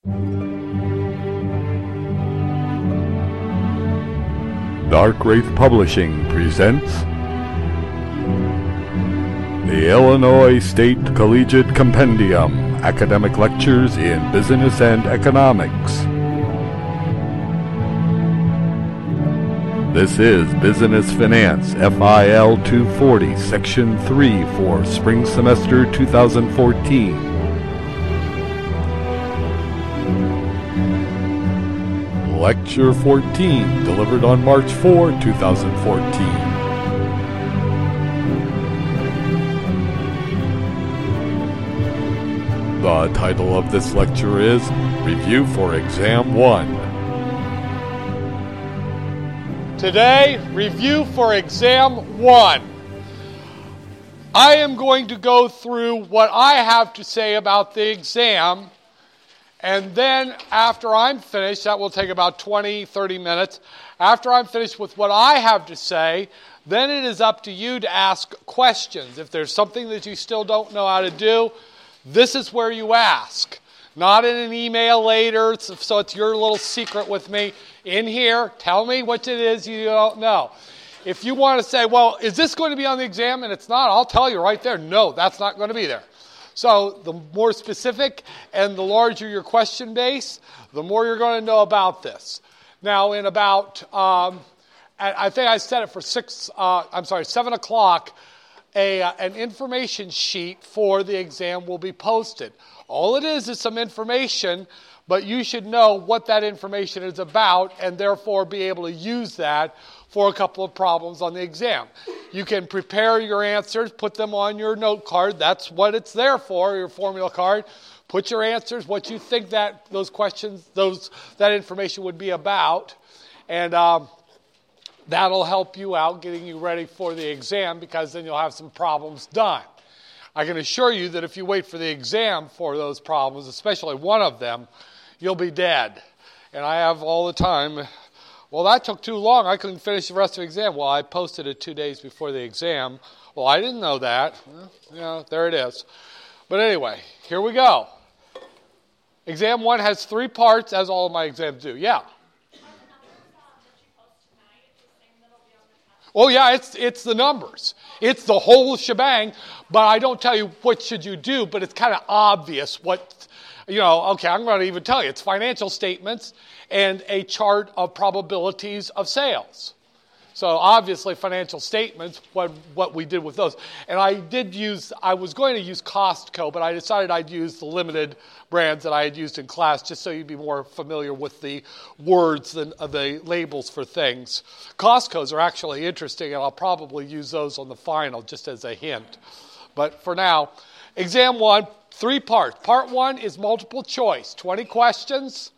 Dark Wraith Publishing presents the Illinois State Collegiate Compendium, Academic Lectures in Business and Economics. This is Business Finance, FIL 240, Section 3 for Spring Semester 2014. Lecture 14, delivered on March 4, 2014. The title of this lecture is Review for Exam 1. Today, review for Exam 1. I am going to go through what I have to say about the exam, and then after I'm finished, that will take about 20-30 minutes. After I'm finished with what I have to say, then it is up to you to ask questions. If there's something that you still don't know how to do, this is where you ask. Not in an email later, so it's your little secret with me. In here, tell me what it is you don't know. If you want to say, well, is this going to be on the exam? And it's not, I'll tell you right there, no, that's not going to be there. So the more specific and the larger your question base, the more you're going to know about this. Now, in about, I think I set it for 7 o'clock, an information sheet for the exam will be posted. All it is some information, but you should know what that information is about and therefore be able to use that for a couple of problems on the exam. You can prepare your answers, put them on your note card. That's what it's there for, your formula card. Put your answers, what you think that those questions, that information would be about, and that'll help you out getting you ready for the exam because then you'll have some problems done. I can assure you that if you wait for the exam for those problems, especially one of them, you'll be dead. And I have all the time, well, that took too long. I couldn't finish the rest of the exam. Well, I posted it 2 days before the exam. Well, I didn't know that. Well, yeah, there it is. But anyway, here we go. Exam 1 has 3 parts, as all of my exams do. Yeah. Oh, yeah, it's the numbers. It's the whole shebang, but I don't tell you what should you do, but it's kind of obvious what, okay, I'm going to even tell you. It's financial statements and a chart of probabilities of sales. So obviously financial statements, what we did with those. And I was going to use Costco, but I decided I'd use the limited brands that I had used in class just so you'd be more familiar with the words than the labels for things. Costco's are actually interesting, and I'll probably use those on the final just as a hint. But for now, Exam 1, 3 parts. Part 1 is multiple choice, 20 questions.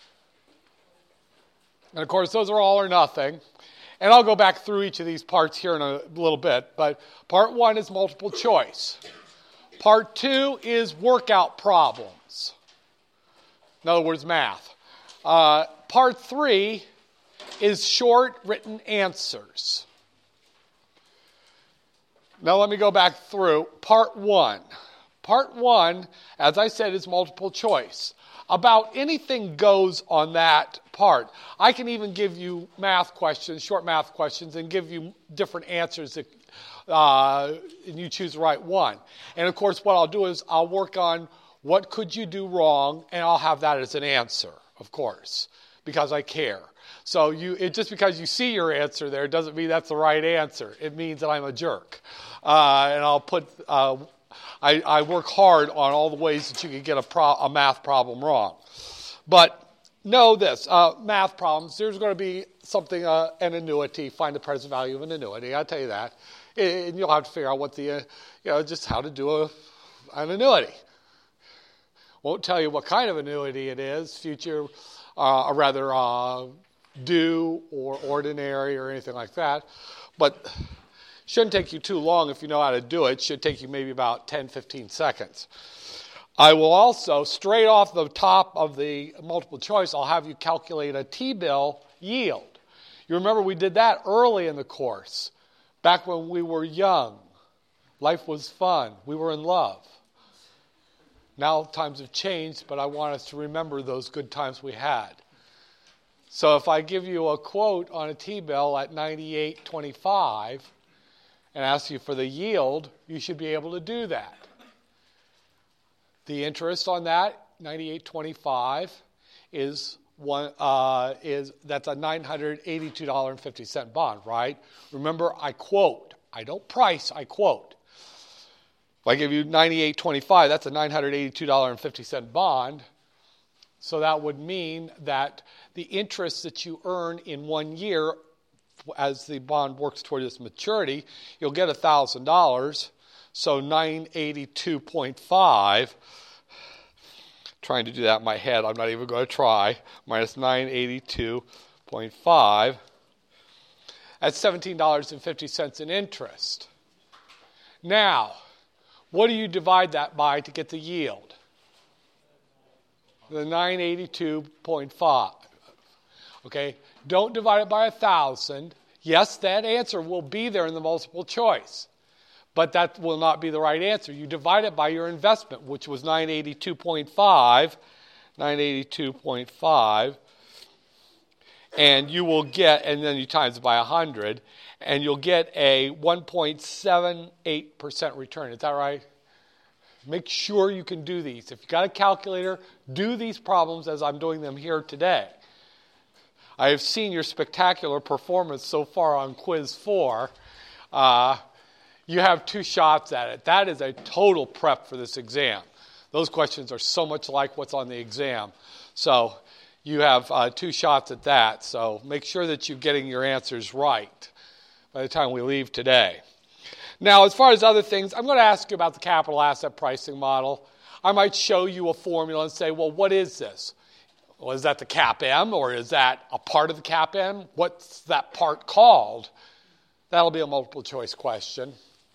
And of course, those are all or nothing. And I'll go back through each of these parts here in a little bit. But part 1 is multiple choice. Part 2 is workout problems. In other words, math. Part 3 is short written answers. Now let me go back through. Part 1. Part 1, as I said, is multiple choice. About anything goes on that part. I can even give you math questions, short math questions, and give you different answers and you choose the right one. And of course, what I'll do is I'll work on what could you do wrong, and I'll have that as an answer, of course, because I care. So just because you see your answer there doesn't mean that's the right answer. It means that I'm a jerk. And I'll put... I work hard on all the ways that you can get a math problem wrong. But know this, math problems, there's going to be something, an annuity, find the present value of an annuity, I'll tell you that. And you'll have to figure out what just how to do an annuity. Won't tell you what kind of annuity it is, future, or rather due or ordinary or anything like that. But shouldn't take you too long if you know how to do it. Should take you maybe about 10-15 seconds. I will also, straight off the top of the multiple choice, I'll have you calculate a T-bill yield. You remember we did that early in the course, back when we were young. Life was fun. We were in love. Now times have changed, but I want us to remember those good times we had. So if I give you a quote on a T-bill at 98.25 and ask you for the yield, you should be able to do that. The interest on that, 98.25, that's a $982.50 bond, right? Remember, I quote. I don't price, I quote. If I give you 98.25, that's a $982.50 bond. So that would mean that the interest that you earn in 1 year as the bond works toward its maturity, you'll get $1,000. So 982.5, trying to do that in my head, I'm not even going to try, minus 982.5, that's $17.50 in interest. Now, what do you divide that by to get the yield? The 982.5. Okay, don't divide it by 1,000. Yes, that answer will be there in the multiple choice, but that will not be the right answer. You divide it by your investment, which was 982.5, and you will get, and then you times it by 100, and you'll get a 1.78% return. Is that right? Make sure you can do these. If you've got a calculator, do these problems as I'm doing them here today. I have seen your spectacular performance so far on Quiz 4. You have 2 shots at it. That is a total prep for this exam. Those questions are so much like what's on the exam. So you have 2 shots at that. So make sure that you're getting your answers right by the time we leave today. Now, as far as other things, I'm going to ask you about the capital asset pricing model. I might show you a formula and say, well, what is this? Well, is that the CAPM, or is that a part of the CAPM? What's that part called? That'll be a multiple choice question.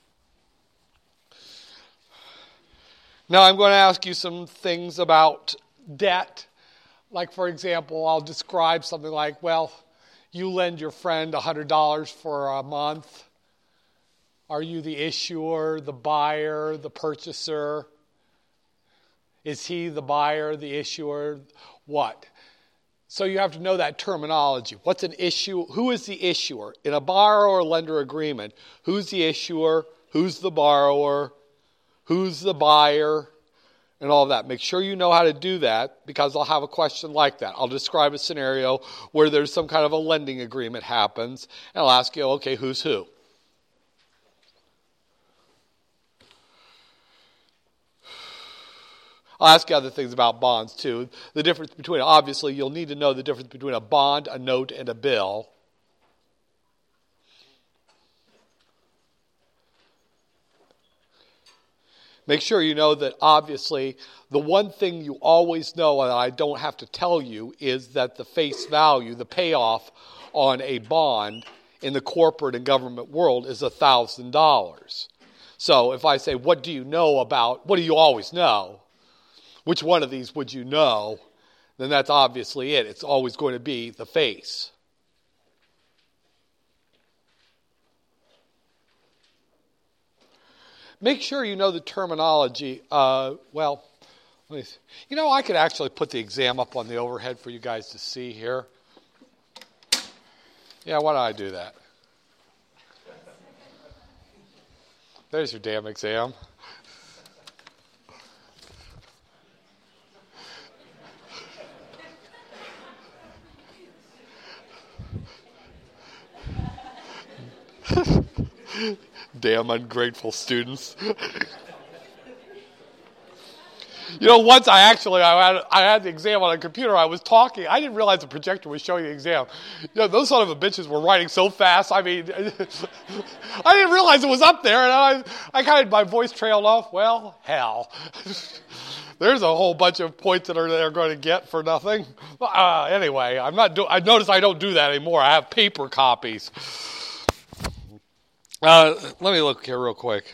Now, I'm going to ask you some things about debt. Like, for example, I'll describe something like, well, you lend your friend $100 for a month. Are you the issuer, the buyer, the purchaser? Is he the buyer, the issuer? What? So you have to know that terminology. What's an issue? Who is the issuer? In a borrower-lender agreement, who's the issuer? Who's the borrower? Who's the buyer? And all of that. Make sure you know how to do that, because I'll have a question like that. I'll describe a scenario where there's some kind of a lending agreement happens, and I'll ask you, okay, who's who? I'll ask you other things about bonds, too. The difference between, obviously, you'll need to know the difference between a bond, a note, and a bill. Make sure you know that, obviously, the one thing you always know, and I don't have to tell you, is that the face value, the payoff on a bond in the corporate and government world is $1,000. So if I say, what do you know about, what do you always know? Which one of these would you know? Then that's obviously it. It's always going to be the face. Make sure you know the terminology. I could actually put the exam up on the overhead for you guys to see here. Yeah, why don't I do that? There's your damn exam. Damn ungrateful students. Once I had the exam on a computer. I was talking. I didn't realize the projector was showing the exam. Those son of a bitches were writing so fast. I mean, I didn't realize it was up there, and my voice trailed off. Well, hell. There's a whole bunch of points that they're going to get for nothing. Anyway, I notice I don't do that anymore. I have paper copies. Let me look here real quick.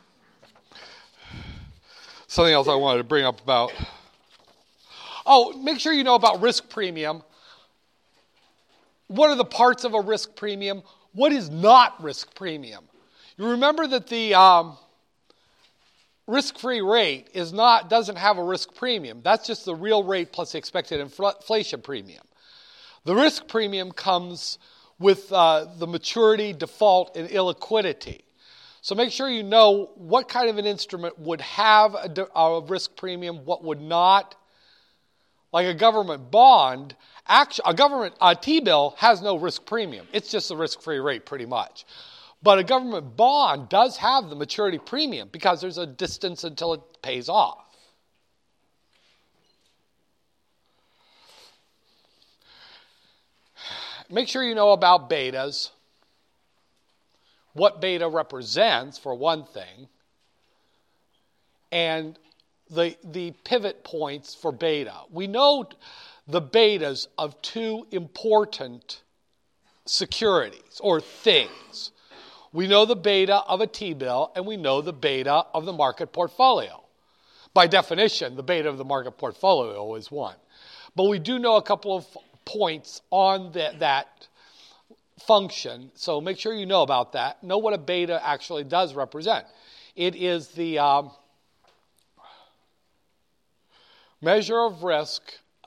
Something else I wanted to bring up about. Make sure you know about risk premium. What are the parts of a risk premium? What is not risk premium? You remember that risk-free rate doesn't have a risk premium. That's just the real rate plus the expected inflation premium. The risk premium comes with the maturity, default, and illiquidity. So make sure you know what kind of an instrument would have a risk premium, what would not. Like a government bond, a T-bill has no risk premium. It's just the risk-free rate pretty much. But a government bond does have the maturity premium because there's a distance until it pays off. Make sure you know about betas, what beta represents for one thing, and the pivot points for beta. We know the betas of two important securities or things. We know the beta of a T-bill and we know the beta of the market portfolio. By definition, the beta of the market portfolio is 1. But we do know a couple of points on that function, so make sure you know about that. Know what a beta actually does represent. It is the measure of risk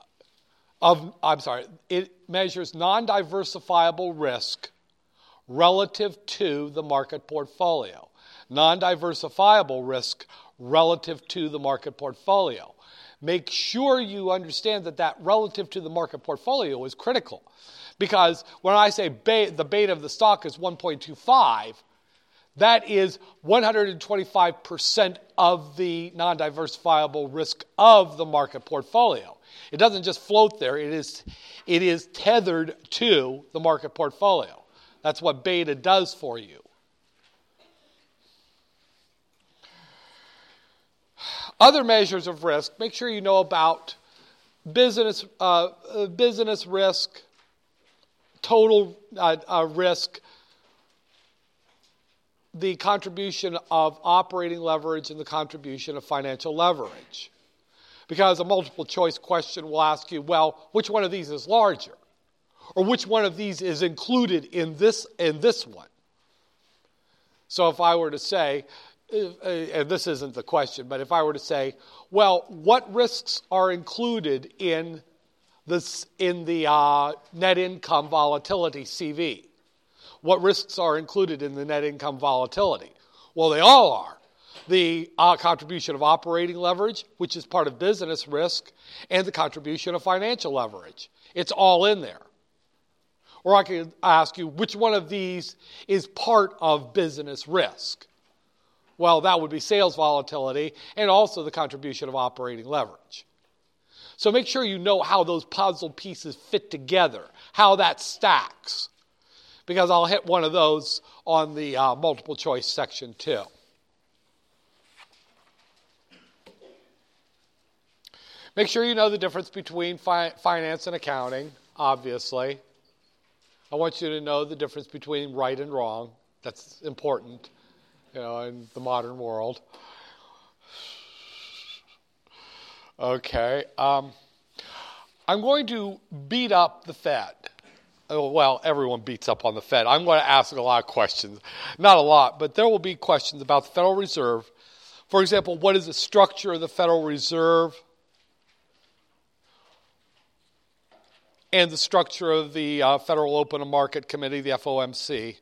it measures non-diversifiable risk relative to the market portfolio. Non-diversifiable risk relative to the market portfolio. Make sure you understand that relative to the market portfolio is critical. Because when I say the beta of the stock is 1.25, that is 125% of the non-diversifiable risk of the market portfolio. It doesn't just float there. It is tethered to the market portfolio. That's what beta does for you. Other measures of risk, make sure you know about business risk, total risk, the contribution of operating leverage, and the contribution of financial leverage. Because a multiple choice question will ask you, well, which one of these is larger? Or which one of these is included in this one? So if I were to say, and this isn't the question, but if I were to say, well, what risks are included in the net income volatility CV? What risks are included in the net income volatility? Well, they all are. The contribution of operating leverage, which is part of business risk, and the contribution of financial leverage. It's all in there. Or I could ask you, which one of these is part of business risk? Well, that would be sales volatility and also the contribution of operating leverage. So make sure you know how those puzzle pieces fit together, how that stacks. Because I'll hit one of those on the multiple choice section too. Make sure you know the difference between finance and accounting, obviously. I want you to know the difference between right and wrong. That's important, in the modern world. Okay. I'm going to beat up the Fed. Well, everyone beats up on the Fed. I'm going to ask a lot of questions. Not a lot, but there will be questions about the Federal Reserve. For example, what is the structure of the Federal Reserve? And the structure of the Federal Open Market Committee, the FOMC.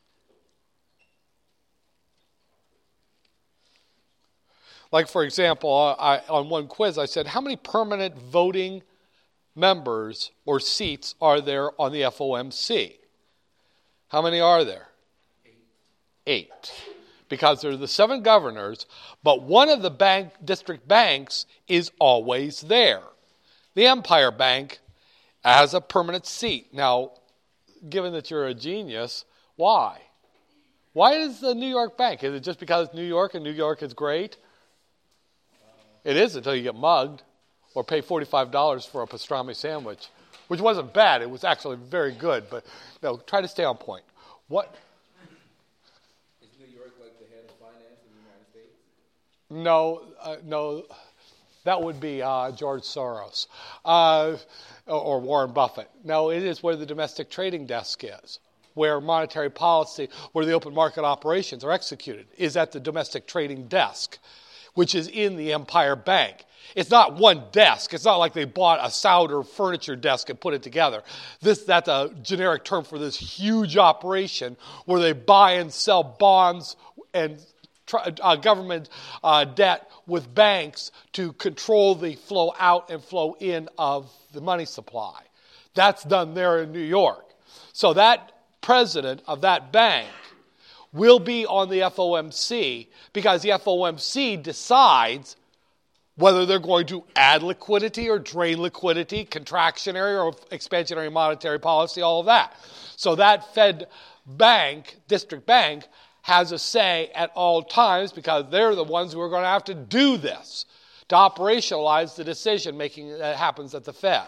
Like, for example, on one quiz, I said, how many permanent voting members or seats are there on the FOMC? How many are there? 8. Because there are the 7 governors, but one of the district banks is always there. The Empire Bank has a permanent seat. Now, given that you're a genius, why? Why is the New York Bank? Is it just because New York and New York is great? It is until you get mugged or pay $45 for a pastrami sandwich, which wasn't bad. It was actually very good, but no, try to stay on point. What? Is New York like the head of finance in the United States? No, that would be George Soros or Warren Buffett. No, it is where the domestic trading desk is, where monetary policy, where the open market operations are executed, is at the domestic trading desk, which is in the Empire Bank. It's not one desk. It's not like they bought a Souder furniture desk and put it together. That's a generic term for this huge operation where they buy and sell bonds and government debt with banks to control the flow out and flow in of the money supply. That's done there in New York. So that president of that bank will be on the FOMC because the FOMC decides whether they're going to add liquidity or drain liquidity, contractionary or expansionary monetary policy, all of that. So that Fed bank, district bank, has a say at all times because they're the ones who are going to have to do this, to operationalize the decision-making that happens at the Fed.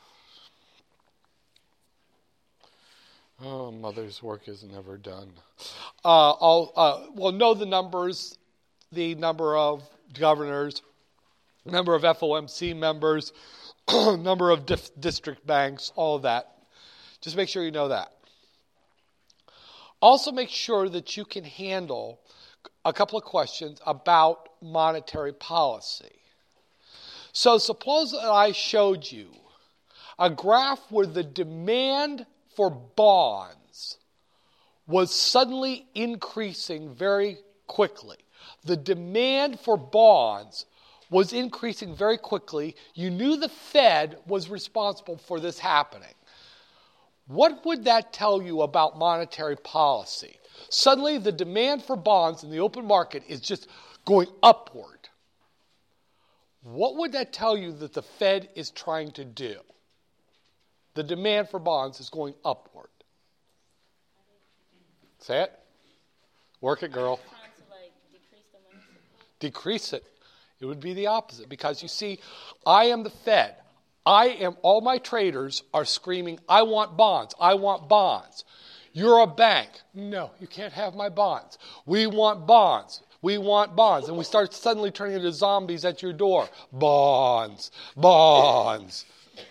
Oh, mother's work is never done. We'll know the numbers, the number of governors, number of FOMC members, number of district banks, all of that. Just make sure you know that. Also make sure that you can handle a couple of questions about monetary policy. So suppose that I showed you a graph where the demand for bonds was suddenly increasing very quickly. The demand for bonds was increasing very quickly. You knew the Fed was responsible for this happening. What would that tell you about monetary policy? Suddenly, the demand for bonds in the open market is just going upward. What would that tell you that the Fed is trying to do? The demand for bonds is going upward. Say it. Work it, girl. Decrease it. It would be the opposite because you see, I am the Fed. All my traders are screaming, I want bonds, I want bonds. You're a bank. No, you can't have my bonds. We want bonds. We want bonds. And we start suddenly turning into zombies at your door. Bonds, bonds.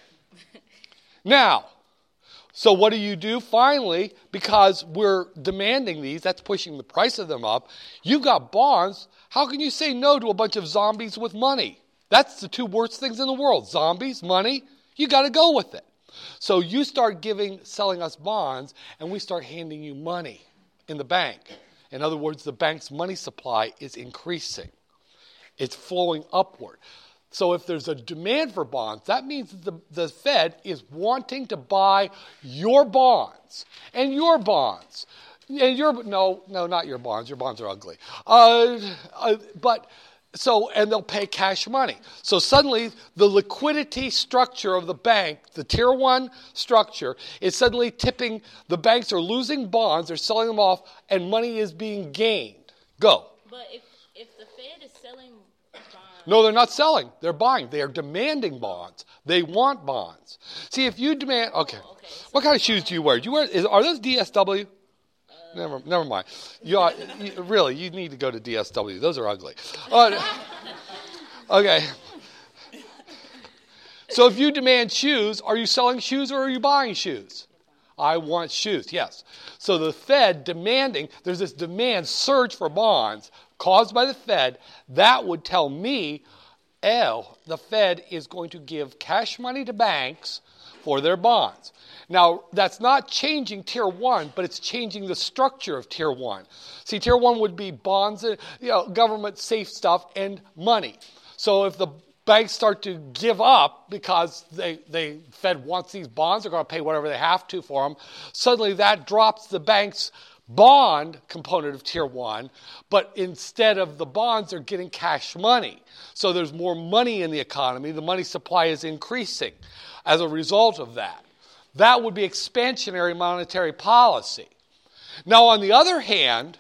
Now, so what do? Finally, because we're demanding these, that's pushing the price of them up. You've got bonds. How can you say no to a bunch of zombies with money? That's the two worst things in the world. Zombies, money, you got to go with it. So you start selling us bonds, and we start handing you money in the bank. In other words, the bank's money supply is increasing. It's flowing upward. So if there's a demand for bonds, that means that the Fed is wanting to buy your bonds and your bonds. And no, not your bonds. Your bonds are ugly. And they'll pay cash money. So suddenly, the liquidity structure of the bank, the Tier 1 structure, is suddenly tipping. The banks are losing bonds, they're selling them off, and money is being gained. Go. But if the Fed is selling bonds... No, they're not selling. They're buying. They are demanding bonds. They want bonds. See, if you demand... Okay. What kind of shoes do you wear? Are those DSW? Never mind. You need to go to DSW. Those are ugly. Okay. So if you demand shoes, are you selling shoes or are you buying shoes? I want shoes, yes. So the Fed there's this demand surge for bonds caused by the Fed. That would tell me, the Fed is going to give cash money to banks for their bonds. Now, that's not changing Tier 1, but it's changing the structure of Tier 1. See, Tier 1 would be bonds, government safe stuff, and money. So if the banks start to give up because the Fed wants these bonds, they're going to pay whatever they have to for them, suddenly that drops the bank's bond component of Tier 1, but instead of the bonds, they're getting cash money. So there's more money in the economy. The money supply is increasing as a result of that. That would be expansionary monetary policy. Now, on the other hand,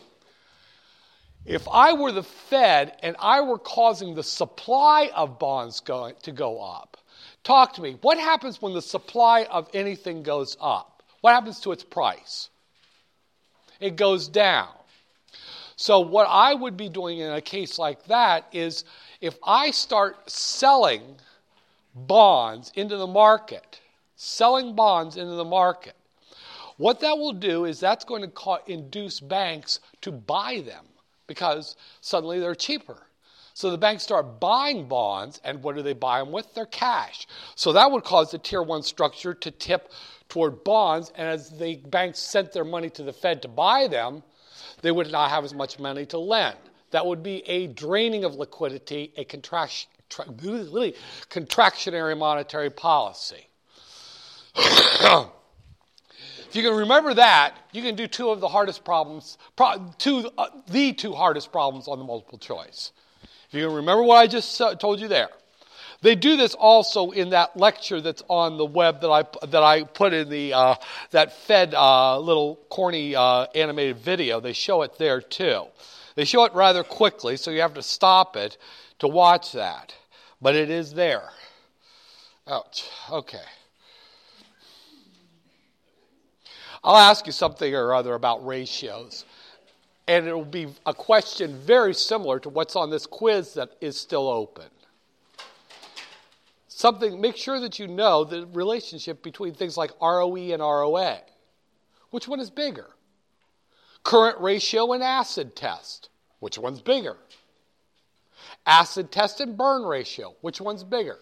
if I were the Fed and I were causing the supply of bonds to go up, talk to me. What happens when the supply of anything goes up? What happens to its price? It goes down. So what I would be doing in a case like that is if I start selling bonds into the market, what that will do is that's going to induce banks to buy them because suddenly they're cheaper. So the banks start buying bonds, and what do they buy them with? Their cash. So that would cause the Tier 1 structure to tip toward bonds, and as the banks sent their money to the Fed to buy them, they would not have as much money to lend. That would be a draining of liquidity, a contractionary monetary policy. If you can remember that, you can do two of the hardest problems, the two hardest problems on the multiple choice. If you can remember what I just told you there. They do this also in that lecture that's on the web that I put in the that Fed little corny animated video. They show it there too. They show it rather quickly, so you have to stop it to watch that. But it is there. Ouch. Okay. I'll ask you something or other about ratios. And it will be a question very similar to what's on this quiz that is still open. Make sure that you know the relationship between things like ROE and ROA. Which one is bigger? Current ratio and acid test. Which one's bigger? Acid test and burn ratio. Which one's bigger?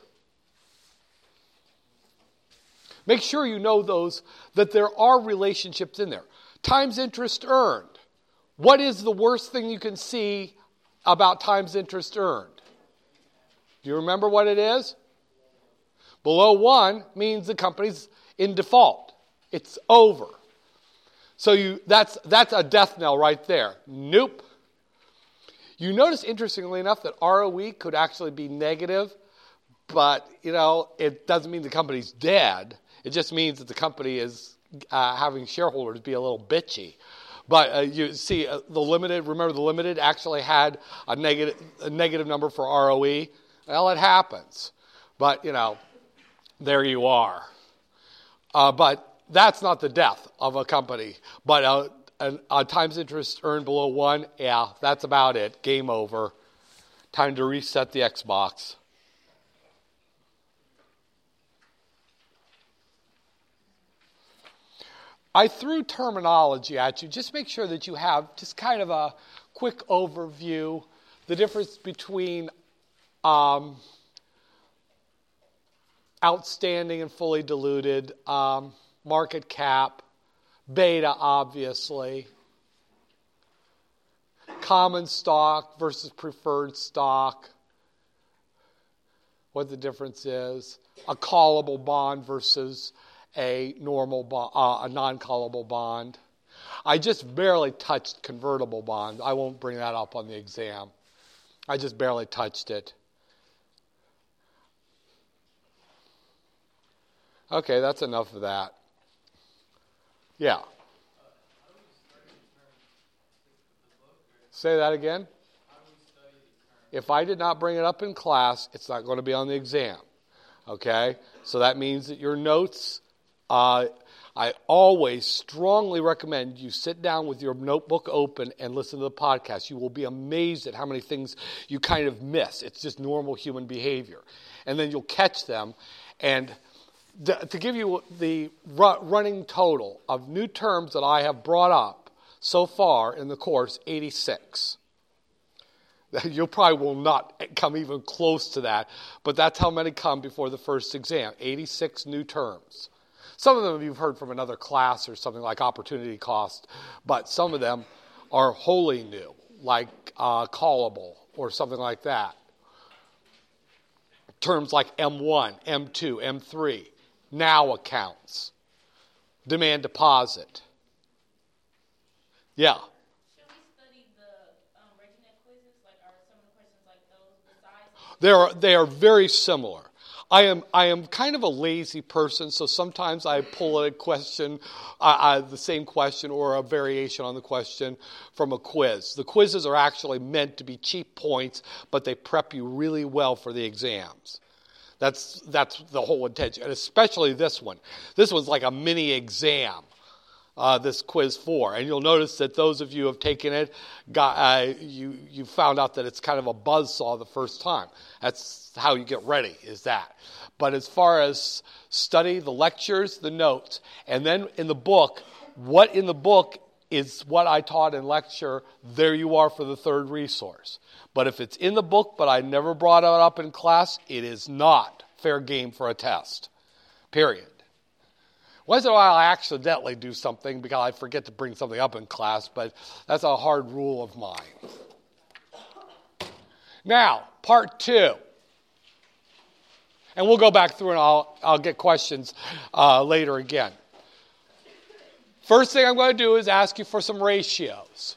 Make sure you know those, that there are relationships in there. Times interest earned. What is the worst thing you can see about times interest earned? Do you remember what it is? Below 1 means the company's in default. It's over. So that's a death knell right there. Nope. You notice, interestingly enough, that ROE could actually be negative, but, it doesn't mean the company's dead. It just means that the company is having shareholders be a little bitchy. But you see, remember the limited actually had a negative number for ROE? Well, it happens. But, there you are. But that's not the death of a company. But times interest earned below 1, yeah, that's about it. Game over. Time to reset the Xbox. I threw terminology at you. Just make sure that you have just kind of a quick overview. The difference between outstanding and fully diluted, market cap, beta, obviously, common stock versus preferred stock, what the difference is, a callable bond versus a normal a non-callable bond. I just barely touched convertible bonds. I won't bring that up on the exam. I just barely touched it. Okay, that's enough of that. Yeah. Say that again. If I did not bring it up in class, it's not going to be on the exam. Okay? So that means that your notes, I always strongly recommend you sit down with your notebook open and listen to the podcast. You will be amazed at how many things you kind of miss. It's just normal human behavior. And then you'll catch them. And to give you the running total of new terms that I have brought up so far in the course, 86. You probably will not come even close to that, but that's how many come before the first exam, 86 new terms. Some of them you've heard from another class or something like opportunity cost, but some of them are wholly new, like callable or something like that. Terms like M1, M2, M3, now accounts, demand deposit. Yeah. Should we study the RegNet quizzes? Are some of the questions like those besides? They are very similar. I am kind of a lazy person, so sometimes I pull a question, the same question or a variation on the question from a quiz. The quizzes are actually meant to be cheap points, but they prep you really well for the exams. That's the whole intention, and especially this one. This one's like a mini exam, this quiz 4. And you'll notice that those of you who have taken it, you found out that it's kind of a buzzsaw the first time. That's how you get ready, is that. But as far as study, the lectures, the notes, and then in the book, what in the book is what I taught in lecture, there you are for the third resource. But if it's in the book but I never brought it up in class, it is not fair game for a test. Period. Once in a while I accidentally do something because I forget to bring something up in class, but that's a hard rule of mine. Now, part 2. And we'll go back through and I'll get questions later again. First thing I'm going to do is ask you for some ratios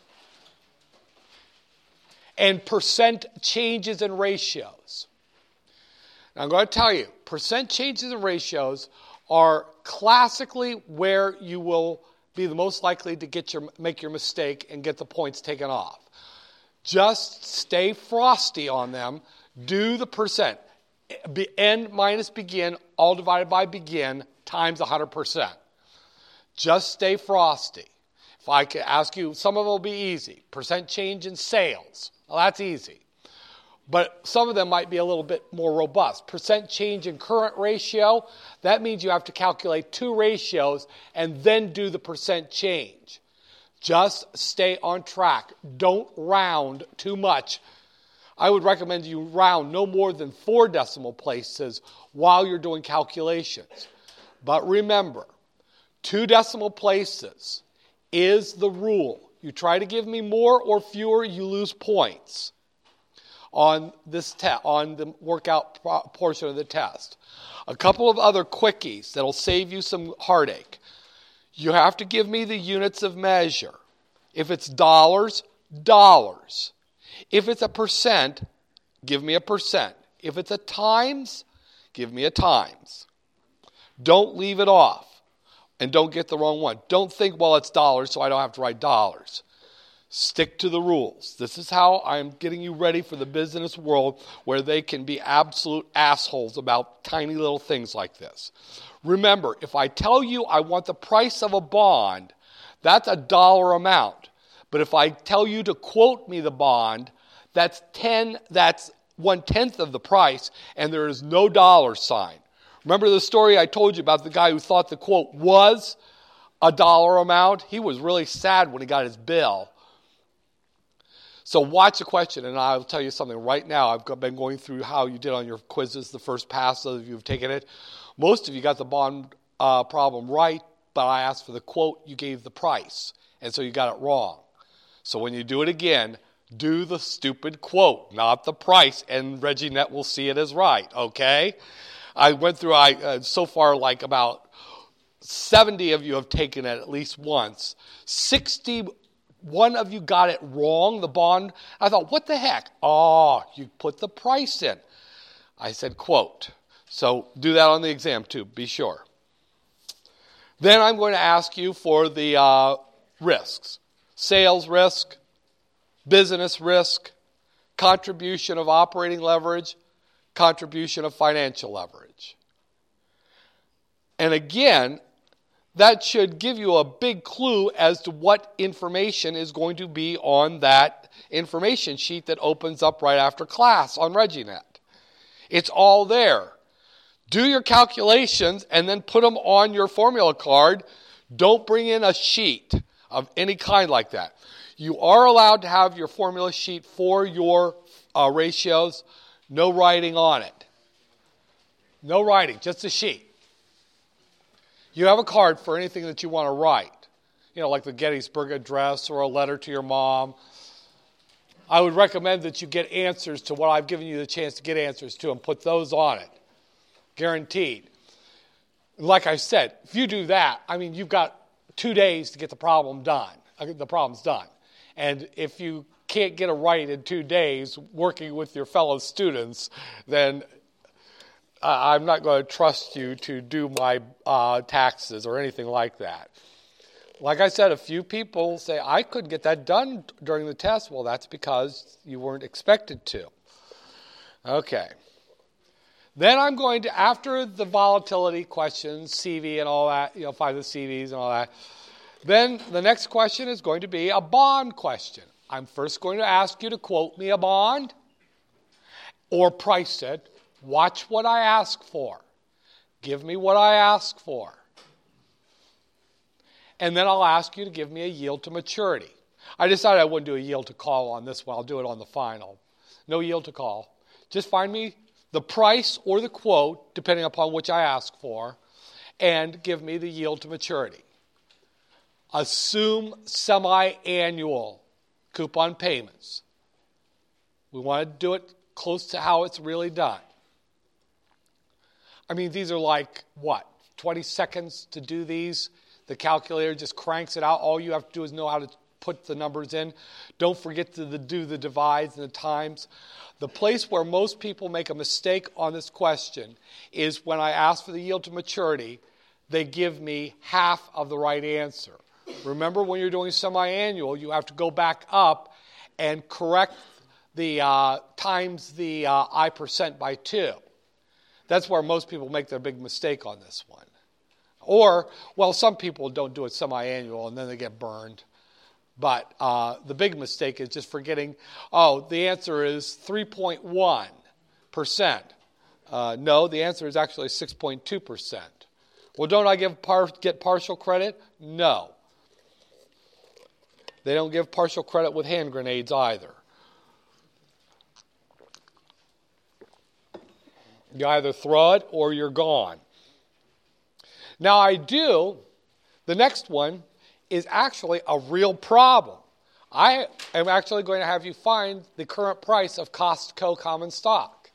and percent changes in ratios. Now I'm going to tell you, percent changes in ratios are classically where you will be the most likely to make your mistake and get the points taken off. Just stay frosty on them. Do the percent. End minus begin, all divided by begin, times 100%. Just stay frosty. If I could ask you, some of them will be easy. Percent change in sales. Well, that's easy. But some of them might be a little bit more robust. Percent change in current ratio, that means you have to calculate 2 ratios and then do the percent change. Just stay on track. Don't round too much. I would recommend you round no more than 4 decimal places while you're doing calculations. But remember, 2 decimal places is the rule. You try to give me more or fewer, you lose points on this on the workout portion of the test. A couple of other quickies that'll save you some heartache. You have to give me the units of measure. If it's dollars, dollars. If it's a percent, give me a percent. If it's a times, give me a times. Don't leave it off. And don't get the wrong one. Don't think, well, it's dollars, so I don't have to write dollars. Stick to the rules. This is how I'm getting you ready for the business world where they can be absolute assholes about tiny little things like this. Remember, if I tell you I want the price of a bond, that's a dollar amount. But if I tell you to quote me the bond, that's 1/10 of the price, and there is no dollar sign. Remember the story I told you about the guy who thought the quote was a dollar amount? He was really sad when he got his bill. So watch the question, and I'll tell you something right now. I've been going through how you did on your quizzes, the first pass, those of you who've taken it. Most of you got the bond problem right, but I asked for the quote, you gave the price, and so you got it wrong. So when you do it again, do the stupid quote, not the price, and ReggieNet will see it as right, okay? I went through, so far like about 70 of you have taken it at least once. 61 of you got it wrong, the bond. I thought, what the heck? Oh, you put the price in. I said quote. So do that on the exam too, be sure. Then I'm going to ask you for the risks. Sales risk, business risk, contribution of operating leverage, contribution of financial leverage. And again, that should give you a big clue as to what information is going to be on that information sheet that opens up right after class on ReggieNet. It's all there. Do your calculations and then put them on your formula card. Don't bring in a sheet of any kind like that. You are allowed to have your formula sheet for your ratios. No writing on it. No writing, just a sheet. You have a card for anything that you want to write. You know, like the Gettysburg Address or a letter to your mom. I would recommend that you get answers to what I've given you the chance to get answers to and put those on it. Guaranteed. Like I said, if you do that, I mean, you've got 2 days to get the problem done. The problem's done. And if you can't get it right in 2 days working with your fellow students, then I'm not going to trust you to do my taxes or anything like that. Like I said, a few people say, I couldn't get that done during the test. Well, that's because you weren't expected to. Okay. Then I'm going to, after the volatility questions, CV and all that, find the CVs and all that, then the next question is going to be a bond question. I'm first going to ask you to quote me a bond or price it. Watch what I ask for. Give me what I ask for. And then I'll ask you to give me a yield to maturity. I decided I wouldn't do a yield to call on this one. I'll do it on the final. No yield to call. Just find me the price or the quote, depending upon which I ask for, and give me the yield to maturity. Assume semi-annual coupon payments. We want to do it close to how it's really done. I mean, these are like, 20 seconds to do these? The calculator just cranks it out. All you have to do is know how to put the numbers in. Don't forget to do the divides and the times. The place where most people make a mistake on this question is when I ask for the yield to maturity, they give me half of the right answer. Remember, when you're doing semi-annual, you have to go back up and correct the times the I% by 2. That's where most people make their big mistake on this one. Or, some people don't do it semi-annual and then they get burned. But the big mistake is just forgetting, the answer is 3.1%. No, the answer is actually 6.2%. Well, don't I get partial credit? No. They don't give partial credit with hand grenades either. You either throw it or you're gone. Now the next one is actually a real problem. I am actually going to have you find the current price of Costco common stock.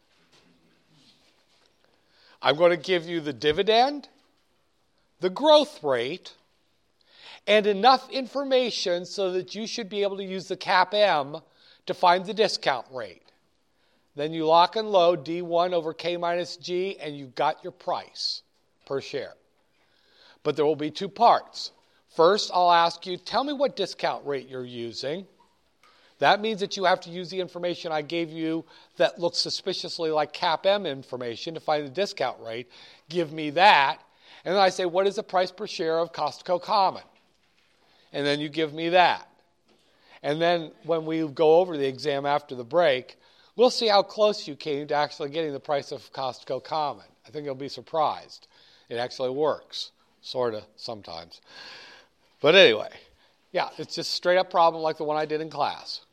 I'm going to give you the dividend, the growth rate, and enough information so that you should be able to use the CAPM to find the discount rate. Then you lock and load D1 over K minus G, and you've got your price per share. But there will be 2 parts. First, I'll ask you, tell me what discount rate you're using. That means that you have to use the information I gave you that looks suspiciously like CAPM information to find the discount rate. Give me that. And then I say, what is the price per share of Costco Common? And then you give me that. And then when we go over the exam after the break, we'll see how close you came to actually getting the price of Costco Common. I think you'll be surprised. It actually works, sort of, sometimes. But anyway, it's just a straight-up problem like the one I did in class.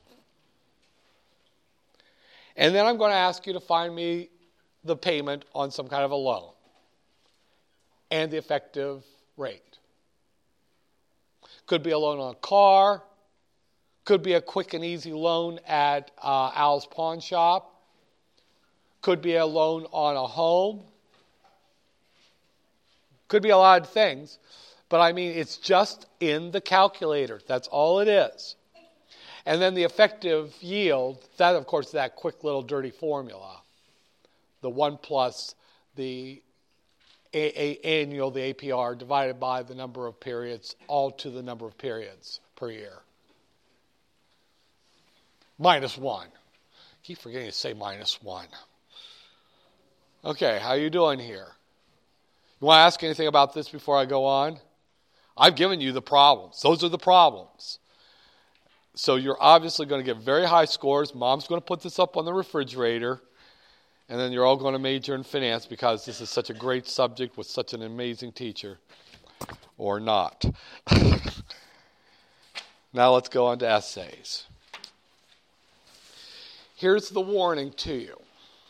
And then I'm going to ask you to find me the payment on some kind of a loan and the effective rate. Could be a loan on a car. Could be a quick and easy loan at Al's Pawn Shop. Could be a loan on a home. Could be a lot of things. But I mean, it's just in the calculator. That's all it is. And then the effective yield, that of course is that quick little dirty formula. The 1 plus the annual, the APR, divided by the number of periods, all to the number of periods per year. -1. I keep forgetting to say -1. Okay, how are you doing here? You want to ask anything about this before I go on? I've given you the problems. Those are the problems. So you're obviously going to get very high scores. Mom's going to put this up on the refrigerator. And then you're all going to major in finance because this is such a great subject with such an amazing teacher. Or not. Now let's go on to essays. Here's the warning to you.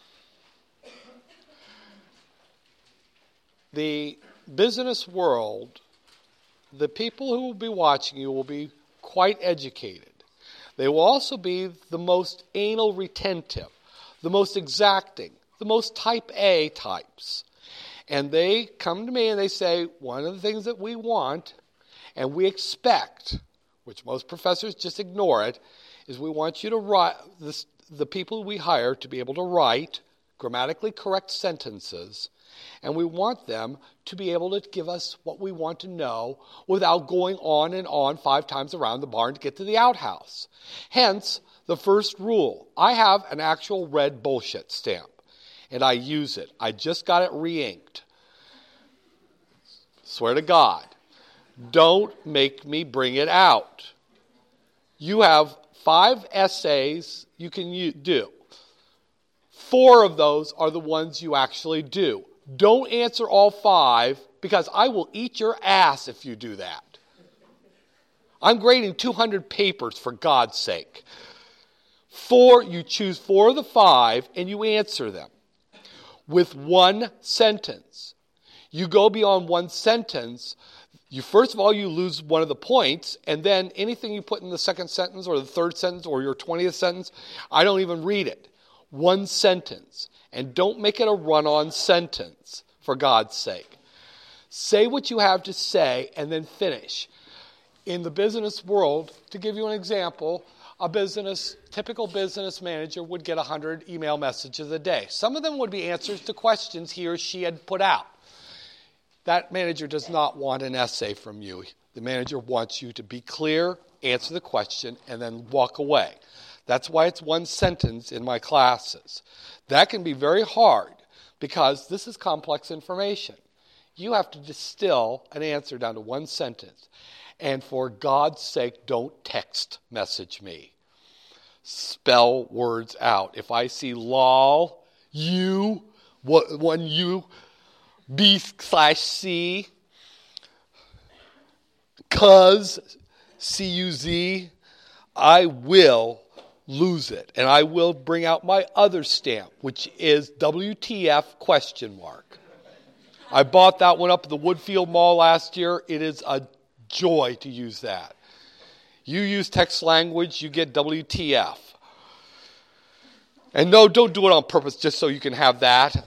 The business world, the people who will be watching you will be quite educated. They will also be the most anal retentive, the most exacting, the most type A types. And they come to me and they say, one of the things that we want and we expect, which most professors just ignore it, is we want you to write, the people we hire to be able to write grammatically correct sentences, and we want them to be able to give us what we want to know without going on and on 5 times around the barn to get to the outhouse. Hence, the first rule. I have an actual red bullshit stamp, and I use it. I just got it re-inked. Swear to God. Don't make me bring it out. You have 5 essays you can do. 4 of those are the ones you actually do. Don't answer all 5 because I will eat your ass if you do that. I'm grading 200 papers, for God's sake. You choose 4 of the 5 and you answer them with one sentence. You go beyond one sentence, first of all, you lose one of the points, and then anything you put in the second sentence or the third sentence or your 20th sentence, I don't even read it. One sentence. And don't make it a run-on sentence, for God's sake. Say what you have to say and then finish. In the business world, to give you an example, a typical business manager would get 100 email messages a day. Some of them would be answers to questions he or she had put out. That manager does not want an essay from you. The manager wants you to be clear, answer the question, and then walk away. That's why it's one sentence in my classes. That can be very hard because this is complex information. You have to distill an answer down to one sentence. And for God's sake, don't text message me. Spell words out. If I see lol, you, when you, B/C, cuz, C-U-Z, I will lose it. And I will bring out my other stamp, which is WTF ? I bought that one up at the Woodfield Mall last year. It is a joy to use that. You use text language, you get WTF. And no, don't do it on purpose just so you can have that.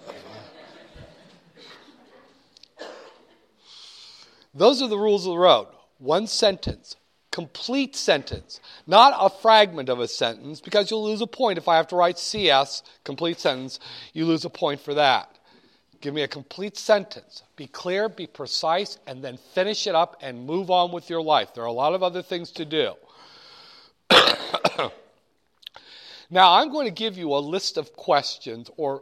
Those are the rules of the road. One sentence, complete sentence, not a fragment of a sentence, because you'll lose a point. If I have to write CS, complete sentence, you lose a point for that. Give me a complete sentence. Be clear, be precise, and then finish it up and move on with your life. There are a lot of other things to do. Now, I'm going to give you a list of questions or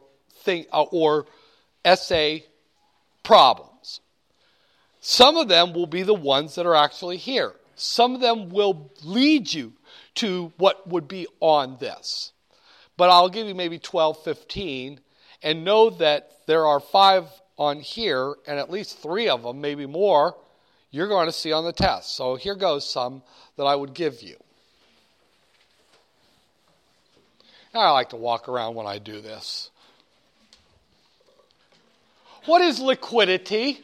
essay problems. Some of them will be the ones that are actually here. Some of them will lead you to what would be on this. But I'll give you maybe 12, 15, and know that there are 5 on here, and at least 3 of them, maybe more, you're going to see on the test. So here goes some that I would give you. I like to walk around when I do this. What is liquidity?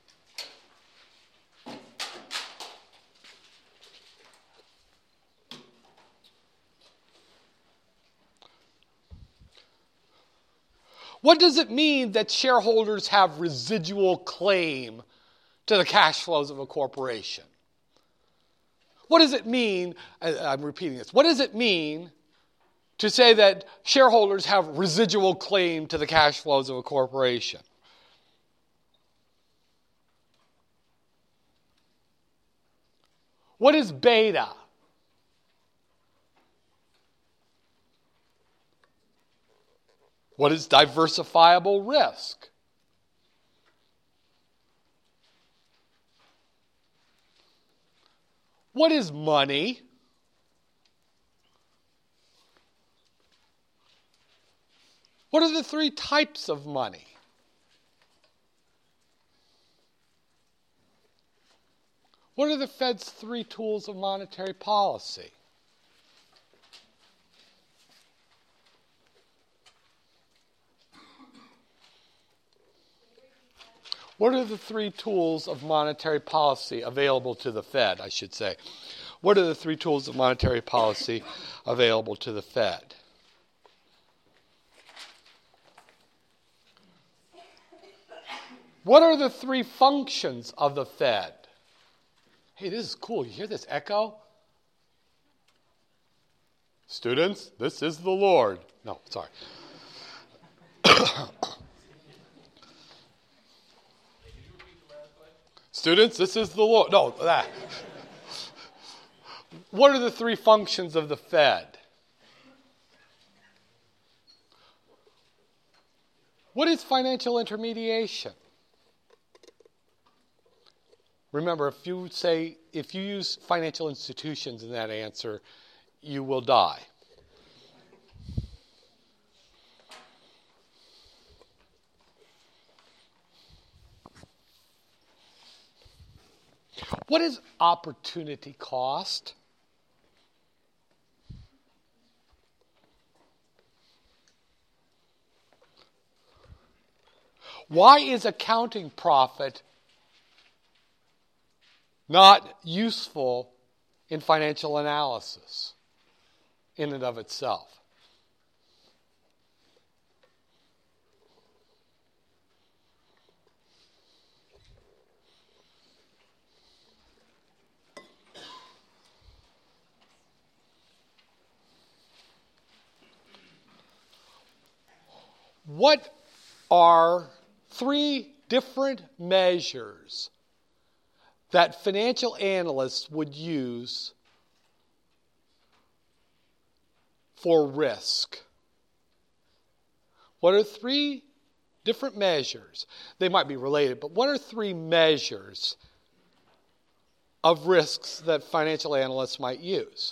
What does it mean that shareholders have residual claim to the cash flows of a corporation? What does it mean, I'm repeating this, what does it mean to say that shareholders have residual claim to the cash flows of a corporation? What is beta? What is diversifiable risk? What is money? What are the 3 types of money? What are the Fed's 3 tools of monetary policy? What are the 3 tools of monetary policy available to the Fed, I should say? What are the 3 tools of monetary policy available to the Fed? What are the 3 functions of the Fed? Hey, this is cool. You hear this echo? Students, this is the Lord. No, sorry. Students, this is the Lord. No, that. What are the 3 functions of the Fed? What is financial intermediation? Remember, if you use financial institutions in that answer, you will die. What is opportunity cost? Why is accounting profit not useful in financial analysis in and of itself? What are 3 different measures that financial analysts would use for risk? What are 3 different measures? They might be related, but what are 3 measures of risks that financial analysts might use?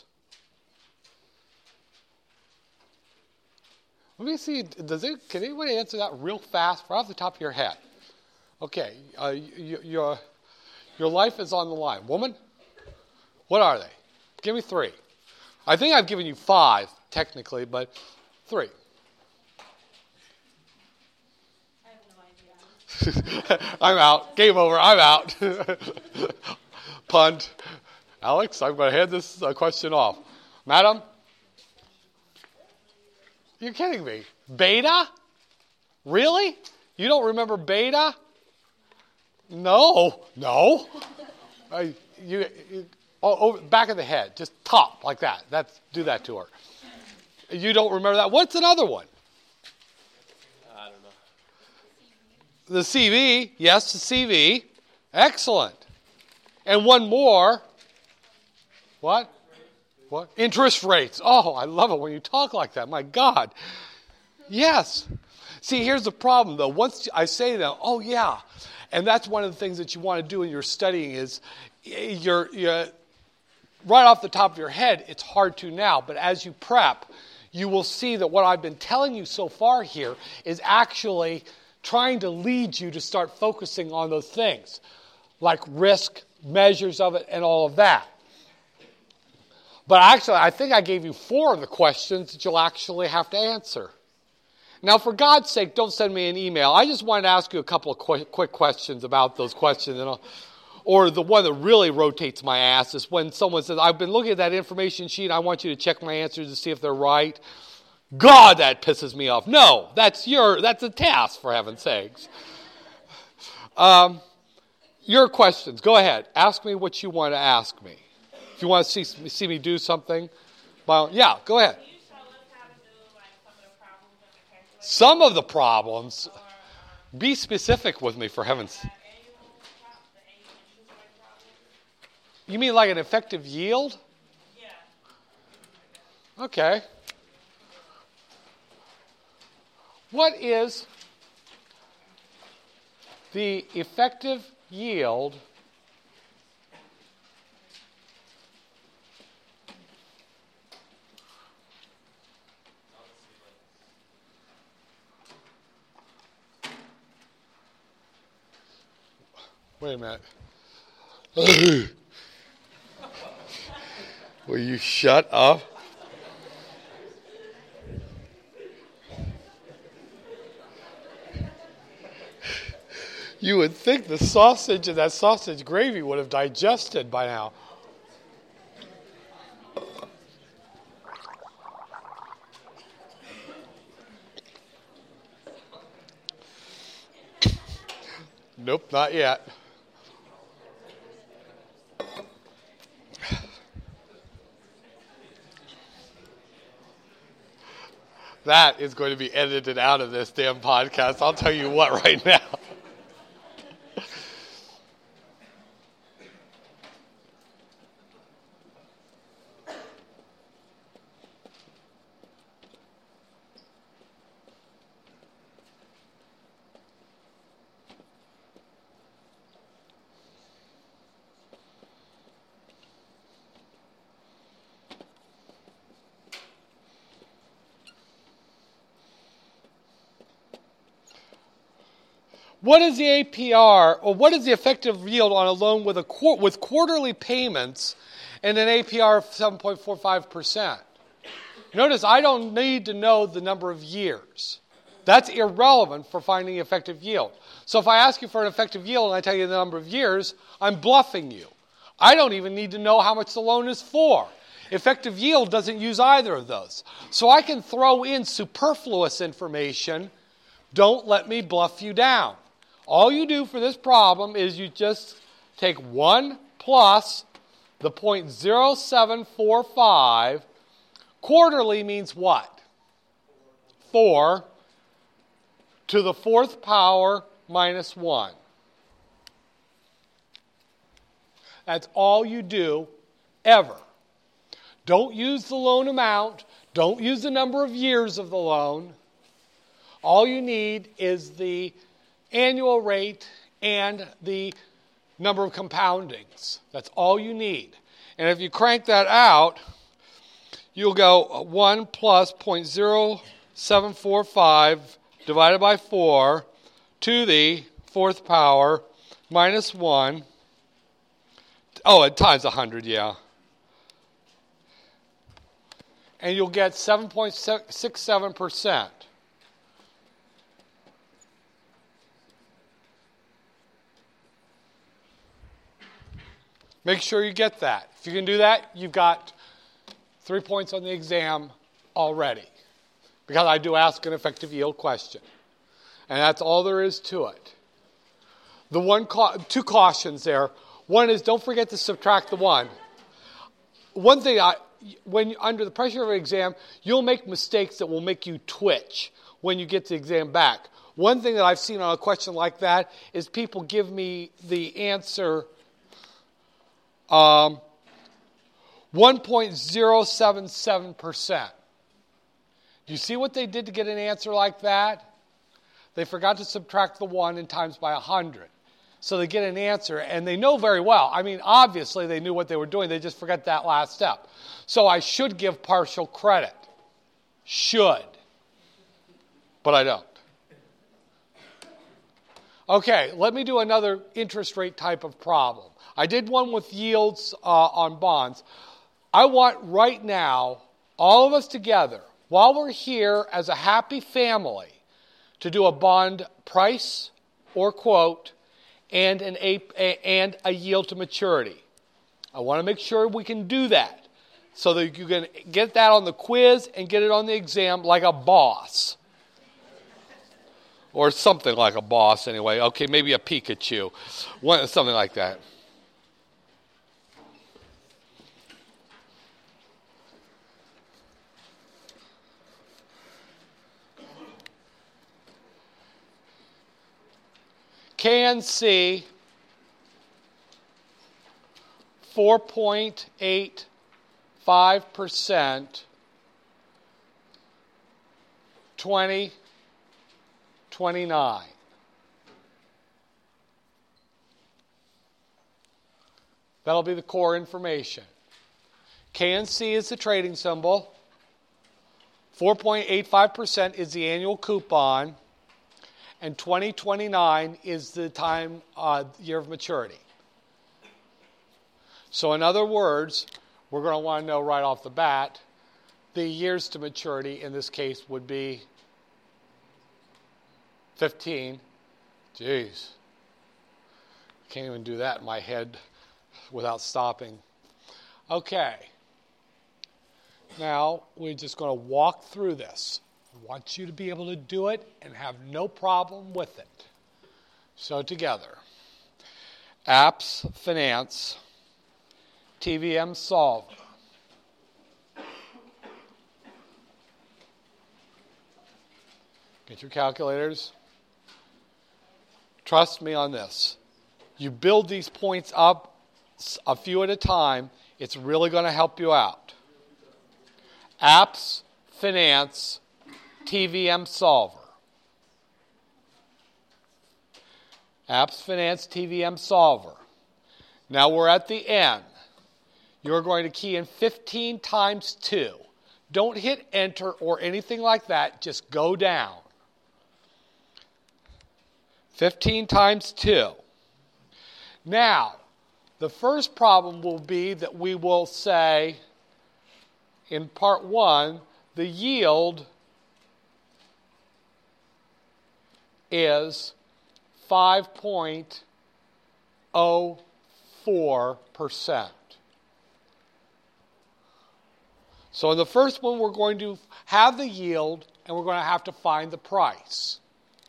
Let me see, can anybody answer that real fast, right off the top of your head? Okay, your life is on the line. Woman, what are they? Give me 3. I think I've given you 5, technically, but 3. I have no idea. I'm out. Game over. I'm out. Punt. Alex, I'm going to hand this question off. Madam? You're kidding me. Beta? Really? You don't remember beta? No. Back of the head. Just top like that. Do that to her. You don't remember that? What's another one? I don't know. The CV. Yes, the CV. Excellent. And one more. What? What? Interest rates. Oh, I love it when you talk like that. My God. Yes. See, here's the problem, though. Once I say that, oh, yeah. And that's one of the things that you want to do when you're studying is you're right off the top of your head, it's hard to now. But as you prep, you will see that what I've been telling you so far here is actually trying to lead you to start focusing on those things, like risk, measures of it, and all of that. But actually, I think I gave you 4 of the questions that you'll actually have to answer. Now, for God's sake, don't send me an email. I just wanted to ask you a couple of quick questions about those questions. Or the one that really rotates my ass is when someone says, I've been looking at that information sheet. I want you to check my answers to see if they're right. God, that pisses me off. No, that's a task, for heaven's sakes. Your questions. Go ahead. Ask me what you want to ask me. If you want to see me do something, well, yeah, go ahead. Can you show us how to do like Some some of the problems of the problems. or Be specific with me, for heaven's sake. annual interest rate problem? You mean like an effective yield? Yeah. Okay. What is the effective yield Wait a minute. Will you shut up? You would think the sausage and that sausage gravy would have digested by now. Nope, not yet. That is going to be edited out of this damn podcast. I'll tell you what right now. What is the APR, or what is the effective yield on a loan with with quarterly payments and an APR of 7.45%? Notice I don't need to know the number of years. That's irrelevant for finding effective yield. So if I ask you for an effective yield and I tell you the number of years, I'm bluffing you. I don't even need to know how much the loan is for. Effective yield doesn't use either of those. So I can throw in superfluous information. Don't let me bluff you down. All you do for this problem is you just take 1 plus the 0.0745. Quarterly means what? 4 to the 4th power minus 1. That's all you do ever. Don't use the loan amount. Don't use the number of years of the loan. All you need is the annual rate and the number of compoundings. That's all you need. And if you crank that out, you'll go 1 plus 0.0745 divided by 4 to the 4th power minus 1. Oh, it times 100, yeah. And you'll get 7.67%. Make sure you get that. If you can do that, you've got 3 points on the exam already. Because I do ask an effective yield question. And that's all there is to it. Two cautions there. One is don't forget to subtract the 1. One thing, when you're under the pressure of an exam, you'll make mistakes that will make you twitch when you get the exam back. One thing that I've seen on a question like that is people give me the answer 1.077%. Do you see what they did to get an answer like that? They forgot to subtract the 1 and times by 100. So they get an answer, and they know very well. I mean, obviously they knew what they were doing. They just forgot that last step. So I should give partial credit. Should. But I don't. Okay, let me do another interest rate type of problem. I did one with yields on bonds. I want right now, all of us together, while we're here as a happy family, to do a bond price or quote and a yield to maturity. I want to make sure we can do that so that you can get that on the quiz and get it on the exam like a boss. Or something like a boss anyway. Okay, maybe a Pikachu. Something like that. KNC 4.85%, 2029. That'll be the core information. KNC is the trading symbol. 4.85% is the annual coupon. And 2029 is the year of maturity. So in other words, we're going to want to know right off the bat, the years to maturity in this case would be 15. Jeez. I can't even do that in my head without stopping. Okay. Now, we're just going to walk through this. I want you to be able to do it and have no problem with it. So together, Apps Finance, TVM Solver. Get your calculators. Trust me on this. You build these points up a few at a time, it's really going to help you out. Apps Finance, TVM Solver. Apps Finance TVM Solver. Now we're at the end. You're going to key in 15 times 2. Don't hit enter or anything like that. Just go down. 15 times 2. Now, the first problem will be that we will say, in part 1, the yield is 5.04%. So in the first one, we're going to have the yield, and we're going to have to find the price.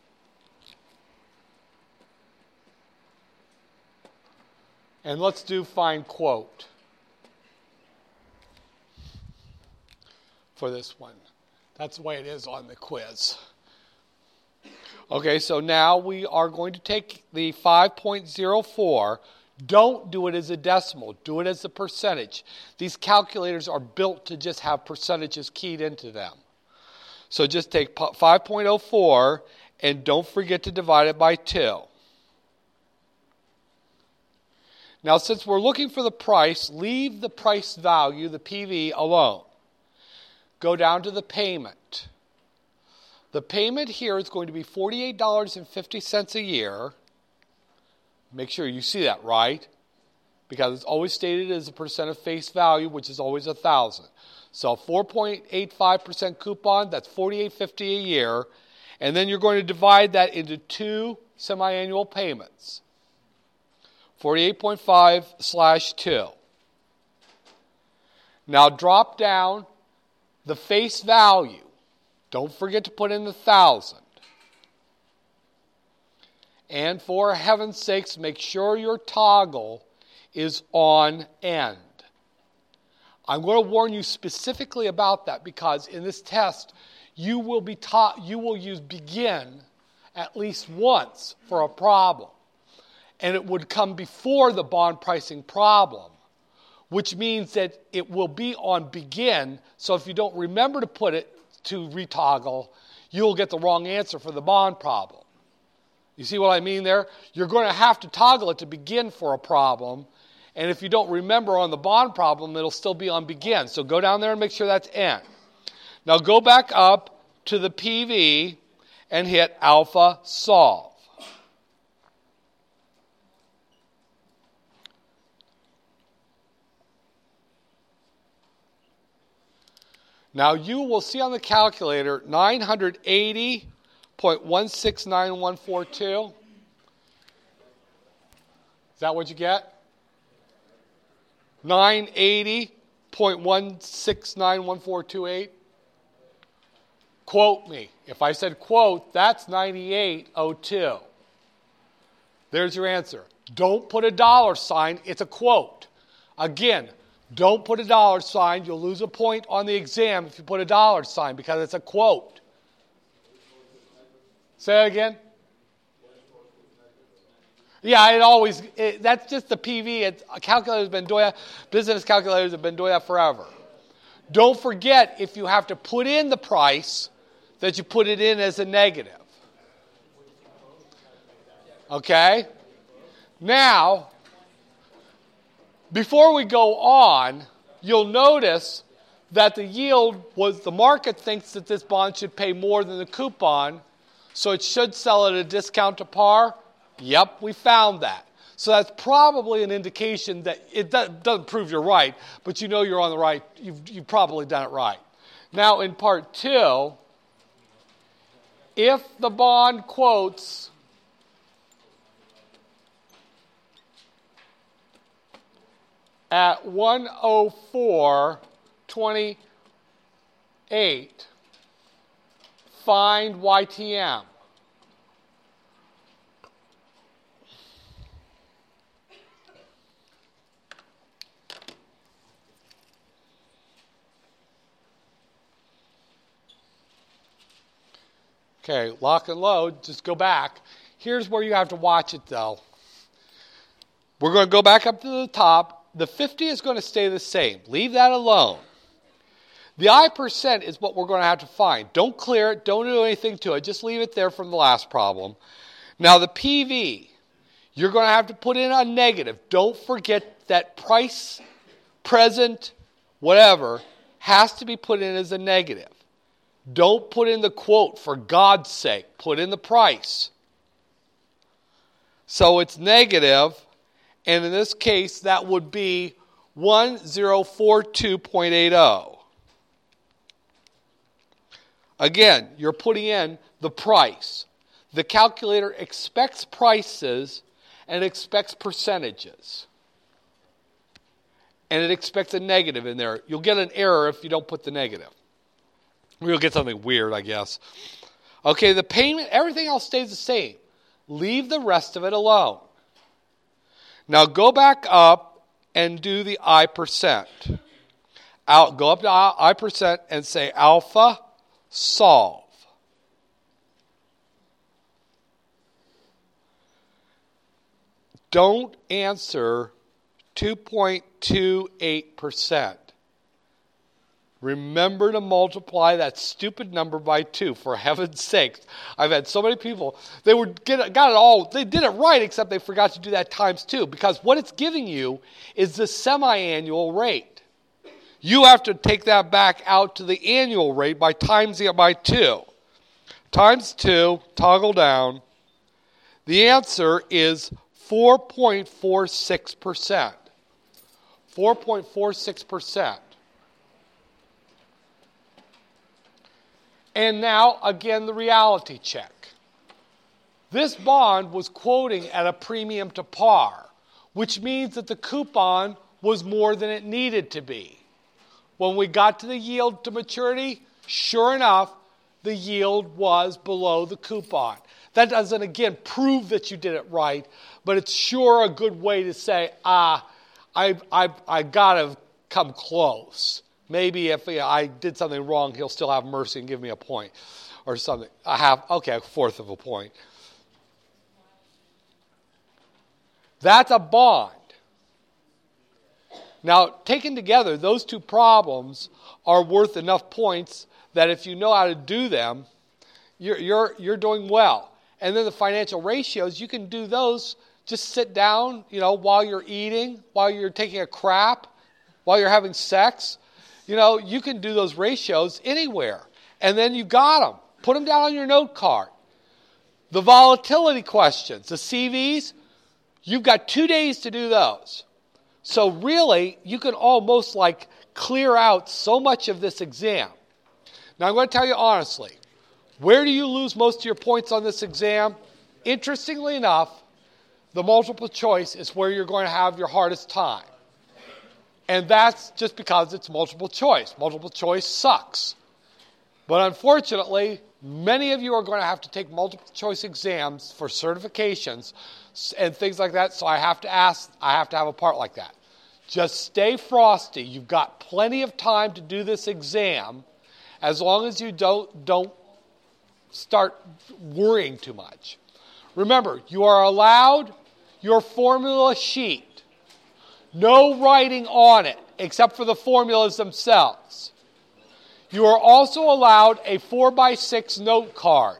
And let's do find quote for this one. That's the way it is on the quiz. Okay, so now we are going to take the 5.04. Don't do it as a decimal. Do it as a percentage. These calculators are built to just have percentages keyed into them. So just take 5.04 and don't forget to divide it by 2. Now, since we're looking for the price, leave the price value, the PV, alone. Go down to the payment. The payment here is going to be $48.50 a year. Make sure you see that right, because it's always stated as a percent of face value, which is always 1,000. So 4.85% coupon, that's $48.50 a year, and then you're going to divide that into 2 semi-annual payments. 48.5/2. Now drop down the face value. Don't forget to put in the 1,000. And for heaven's sakes, make sure your toggle is on end. I'm going to warn you specifically about that, because in this test, you will use begin at least once for a problem. And it would come before the bond pricing problem, which means that it will be on begin. So if you don't remember to put it to retoggle, you'll get the wrong answer for the bond problem. You see what I mean there? You're going to have to toggle it to begin for a problem. And if you don't remember on the bond problem, it'll still be on begin. So go down there and make sure that's N. Now go back up to the PV and hit alpha solve. Now you will see on the calculator 980.169142. Is that what you get? 980.169148. Quote me. If I said quote, that's 9802. There's your answer. Don't put a dollar sign. It's a quote. Again, don't put a dollar sign. You'll lose a point on the exam if you put a dollar sign, because it's a quote. Say that again. Yeah, that's just the PV. Business calculators have been doing that forever. Don't forget, if you have to put in the price, that you put it in as a negative. Okay? Now, before we go on, you'll notice that the market thinks that this bond should pay more than the coupon, so it should sell at a discount to par. Yep, we found that. So that's probably an indication that it doesn't prove you're right, but you know you're on the right, you've probably done it right. Now in part 2, if the bond quotes at 104.28, find YTM. Okay, lock and load, just go back. Here's where you have to watch it though. We're going to go back up to the top. The 50 is going to stay the same. Leave that alone. The I% is what we're going to have to find. Don't clear it. Don't do anything to it. Just leave it there from the last problem. Now the PV, you're going to have to put in a negative. Don't forget that price, present, whatever, has to be put in as a negative. Don't put in the quote, for God's sake. Put in the price. So it's negative, and in this case, that would be 1042.80. Again, you're putting in the price. The calculator expects prices and it expects percentages. And it expects a negative in there. You'll get an error if you don't put the negative. You'll get something weird, I guess. Okay, the payment, everything else stays the same. Leave the rest of it alone. Now go back up and do the I%. Go up to I% and say alpha solve. Don't answer 2.28%. Remember to multiply that stupid number by 2, for heaven's sakes. I've had so many people, they did it right, except they forgot to do that times 2, because what it's giving you is the semi-annual rate. You have to take that back out to the annual rate by timesing it by 2. Times 2, toggle down. The answer is 4.46%. 4.46%. And now, again, the reality check. This bond was quoting at a premium to par, which means that the coupon was more than it needed to be. When we got to the yield to maturity, sure enough, the yield was below the coupon. That doesn't, again, prove that you did it right, but it's sure a good way to say, I got to come close. Maybe if I did something wrong, he'll still have mercy and give me a point or something. A fourth of a point. That's a bond. Now, taken together, those two problems are worth enough points that if you know how to do them, you're doing well. And then the financial ratios, you can do those. Just sit down, while you're eating, while you're taking a crap, while you're having sex. You can do those ratios anywhere. And then you got them. Put them down on your note card. The volatility questions, the CVs, you've got 2 days to do those. So really, you can almost clear out so much of this exam. Now I'm going to tell you honestly, where do you lose most of your points on this exam? Interestingly enough, the multiple choice is where you're going to have your hardest time. And that's just because it's multiple choice. Multiple choice sucks. But unfortunately, many of you are going to have to take multiple choice exams for certifications and things like that. So I have to have a part like that. Just stay frosty. You've got plenty of time to do this exam as long as you don't start worrying too much. Remember, you are allowed your formula sheet. No writing on it, except for the formulas themselves. You are also allowed a 4x6 note card.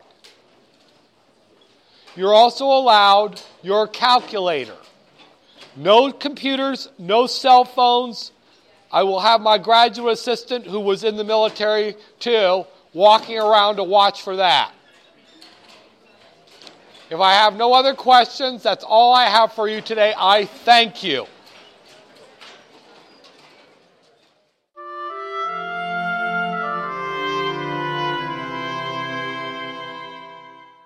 You're also allowed your calculator. No computers, no cell phones. I will have my graduate assistant, who was in the military too, walking around to watch for that. If I have no other questions, that's all I have for you today. I thank you.